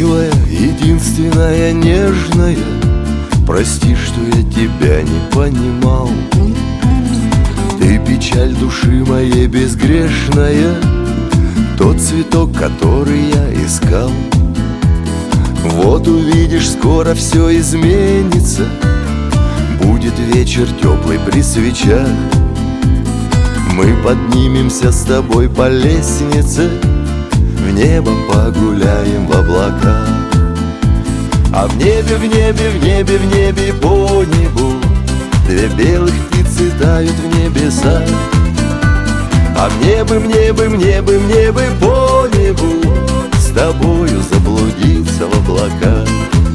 Милая, единственная, нежная, прости, что я тебя не понимал. Ты печаль души моей безгрешная, тот цветок, который я искал. Вот увидишь, скоро все изменится, будет вечер теплый при свечах. Мы поднимемся с тобой по лестнице, в небо погуляем в облаках. А в небе, в небе, в небе, в небе, по небу две белых птицы тают в небесах. А в небе, в небе, в небе, в небе, по небу с тобою заблудиться в облаках.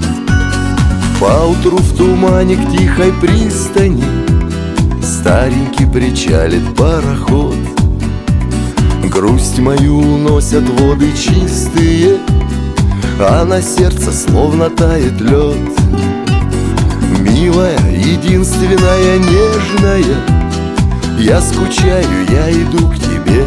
Поутру в тумане к тихой пристани старенький причалит пароход. Грусть мою уносят воды чистые, а на сердце словно тает лед. Милая, единственная, нежная, я скучаю, я иду к тебе.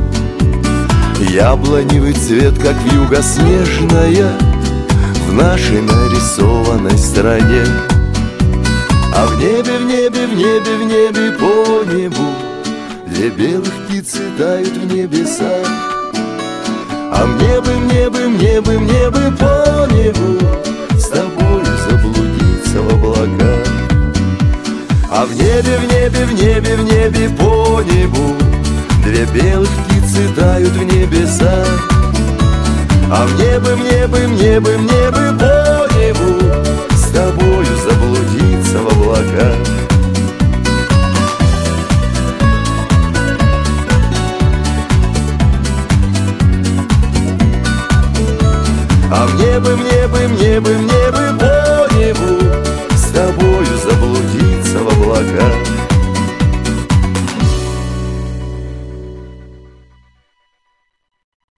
Яблоневый цвет, как вьюга снежная, в нашей нарисованной стране. А в небе, в небе, в небе, в небе, по небу две белых птицы тают в небесах. А в небе, в небе, в небе, в небе, по небу с тобою заблудиться в облаках. А в небе, в небе, в небе, в небе, по небу две белых птицы тают в небесах. А в небе, в небе, в небе, в небе, по небу с тобою заблудиться в облаках. А в небе, в небе, в небе, в небе, по небу с тобою заблудиться в облаках.